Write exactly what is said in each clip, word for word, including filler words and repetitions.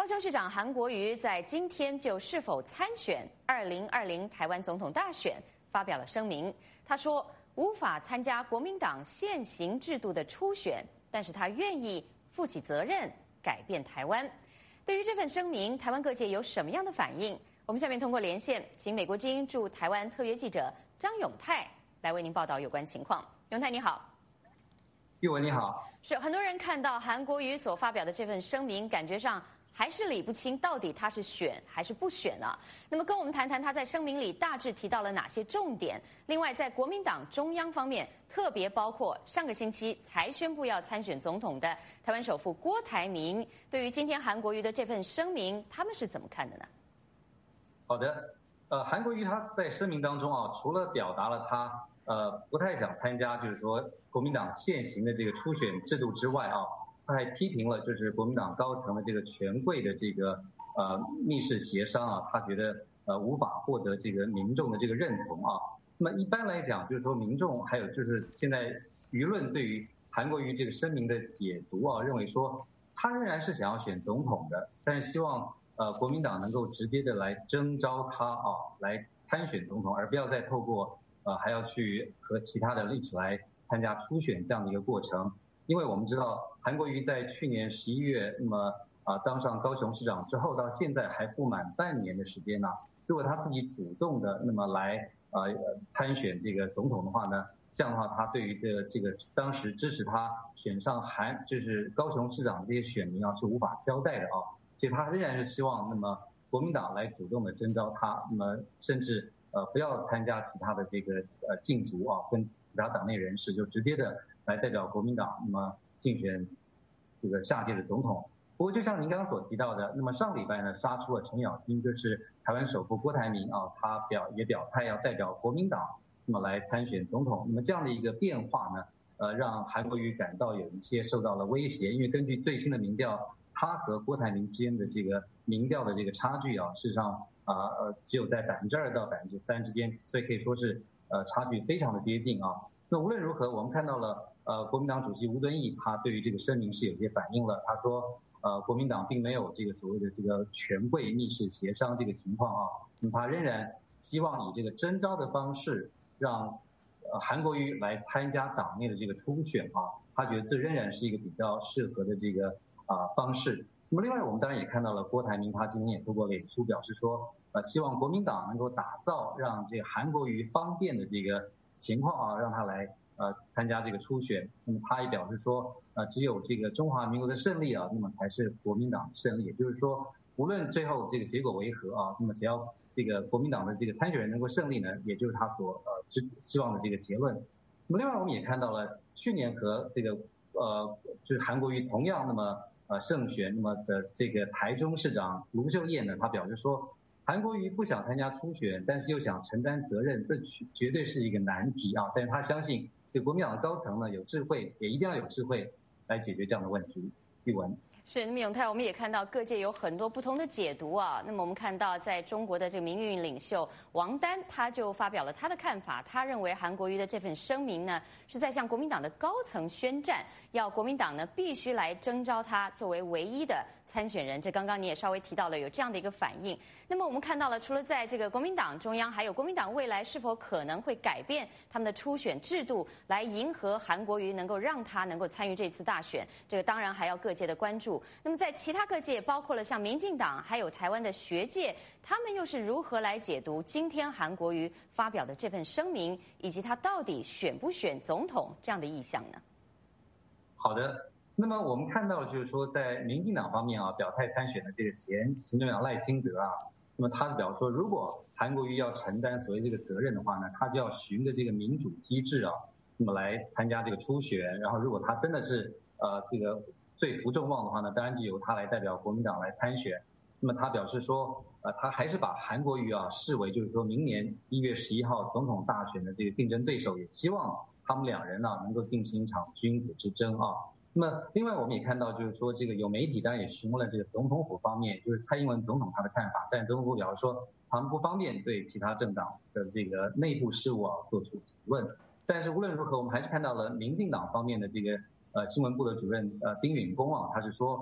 高雄市长韩国瑜在今天就是否参选二零二零台湾总统大选发表了声明。他说无法参加国民党现行制度的初选，但是他愿意负起责任，改变台湾。对于这份声明，台湾各界有什么样的反应？我们下面通过连线，请美国之音驻台湾特约记者张永泰来为您报道有关情况。永泰你好。 玉文你好。 是很多人看到韩国瑜所发表的这份声明，感觉上还是理不清到底他是选还是不选啊。那么跟我们谈谈他在声明里大致提到了哪些重点。另外在国民党中央方面，特别包括上个星期才宣布要参选总统的台湾首富郭台铭，对于今天韩国瑜的这份声明，他们是怎么看的呢？ 好的，呃，韩国瑜他在声明当中啊，除了表达了他呃不太想参加，就是说国民党现行的这个初选制度之外啊，他还批评了就是国民党高层的这个权贵的这个呃密室协商啊，他觉得呃无法获得这个民众的这个认同啊。那么一般来讲，就是说民众还有就是现在舆论对于韩国瑜这个声明的解读啊，认为说他仍然是想要选总统的，但是希望呃国民党能够直接的来征召他啊来参选总统，而不要再透过呃还要去和其他的一起来参加初选这样的一个过程。因为我们知道韩国瑜在去年十一月那么啊当上高雄市长之后，到现在还不满半年的时间呢、啊。如果他自己主动的那么来呃参选这个总统的话呢，这样的话他对于这个这个当时支持他选上韩就是高雄市长这些选民啊是无法交代的啊。所以他仍然是希望那么国民党来主动的征召他，那么甚至呃不要参加其他的这个呃竞逐啊，跟其他党内人士就直接的来代表国民党那么竞选这个下届的总统。不过就像您刚刚所提到的，那么上礼拜呢杀出了程咬金，就是台湾首富郭台铭啊，他表也表态要代表国民党那么来参选总统。那么这样的一个变化呢，呃让韩国瑜感到有一些受到了威胁，因为根据最新的民调，他和郭台铭之间的这个民调的这个差距啊，事实上啊呃只有在百分之二到百分之三之间，所以可以说是呃差距非常的接近啊。那无论如何，我们看到了呃国民党主席吴敦义他对于这个声明是有些反应了，他说呃国民党并没有这个所谓的这个权贵密室协商这个情况啊，那么他仍然希望以这个征召的方式让呃韩国瑜来参加党内的这个初选啊，他觉得这仍然是一个比较适合的这个啊方式。那么另外我们当然也看到了郭台铭他今天也透过脸书表示说呃希望国民党能够打造让这个韩国瑜方便的这个情况啊，让他来呃参加这个初选。那么他也表示说呃只有这个中华民国的胜利啊，那么才是国民党的胜利，也就是说无论最后这个结果为何啊，那么只要这个国民党的这个参选人能够胜利呢，也就是他所呃希望的这个结论。那么另外我们也看到了去年和这个呃就是韩国瑜同样那么呃胜选那么的这个台中市长卢秀燕呢，他表示说韩国瑜不想参加初选，但是又想承担责任，这绝对是一个难题啊！但是他相信这国民党的高层呢有智慧，也一定要有智慧来解决这样的问题。玉文。 是，那么永泰，我们也看到各界有很多不同的解读啊。那么我们看到，在中国的这个民运领袖王丹，他就发表了他的看法。他认为韩国瑜的这份声明呢，是在向国民党的高层宣战，要国民党呢必须来征召他作为唯一的参选人。这刚刚你也稍微提到了有这样的一个反应。那么我们看到了，除了在这个国民党中央，还有国民党未来是否可能会改变他们的初选制度，来迎合韩国瑜，能够让他能够参与这次大选。这个当然还要各界的关注。那么在其他各界，包括了像民进党，还有台湾的学界，他们又是如何来解读今天韩国瑜发表的这份声明，以及他到底选不选总统这样的意向呢？ 好的，那么我们看到就是说，在民进党方面啊，表态参选的这个前行政长赖清德啊，那么他是表示说，如果韩国瑜要承担所谓这个责任的话呢，他就要循着这个民主机制啊，那么来参加这个初选，然后如果他真的是呃这个最负众望的话呢，当然就由他来代表国民党来参选。那么他表示说，呃，他还是把韩国瑜啊视为就是说明年一月十一号总统大选的这个竞争对手，也希望他们两人呢、啊、能够进行一场君子之争啊。那么另外我们也看到，就是说这个有媒体当然也询问了这个总统府方面，就是蔡英文总统他的看法，但总统府表示说他们不方便对其他政党的这个内部事务啊做出提问。但是无论如何，我们还是看到了民进党方面的这个呃新闻部的主任呃丁允恭啊，他是说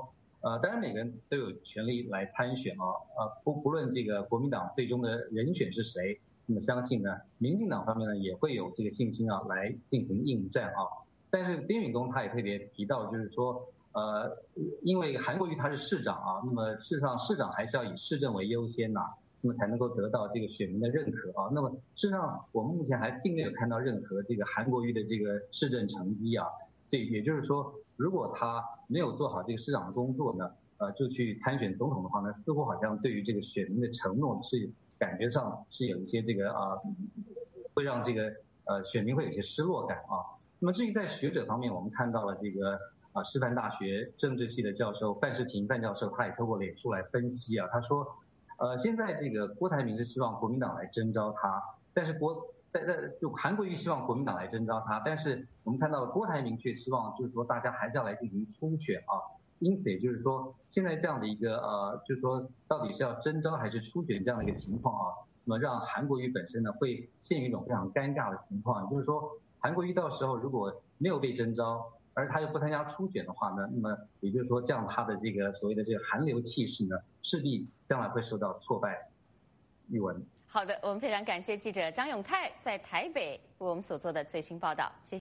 呃，当然每个人都有权利来参选啊，呃，不不论这个国民党最终的人选是谁，那么相信呢，民进党方面呢也会有这个信心啊来进行应战啊。但是丁允恭他也特别提到，就是说，呃，因为韩国瑜他是市长啊，那么事实上市长还是要以市政为优先呐、啊，那么才能够得到这个选民的认可啊。那么事实上我们目前还并没有看到任何这个韩国瑜的这个市政成绩啊，所以也就是说，如果他没有做好这个市长的工作呢，呃，就去参选总统的话呢，似乎好像对于这个选民的承诺是感觉上是有一些这个啊、呃，会让这个呃选民会有一些失落感啊。那么至于在学者方面，我们看到了这个啊师范大学政治系的教授范世平范教授，他也透过脸书来分析啊，他说，呃，现在这个郭台铭是希望国民党来征召他，但是国在在就韩国瑜希望国民党来征召他，但是我们看到郭台铭却希望就是说大家还是要来进行初选啊，因此也就是说现在这样的一个呃，就是说到底是要征召还是初选这样的一个情况啊，那么让韩国瑜本身呢会陷于一种非常尴尬的情况，就是说。韩国瑜到时候如果没有被征召，而他又不参加初选的话呢，那么也就是说，这样他的这个所谓的这个韩流气势呢，势必将来会受到挫败。玉文。 好的，我们非常感谢记者张永泰在台北为我们所做的最新报道，谢谢。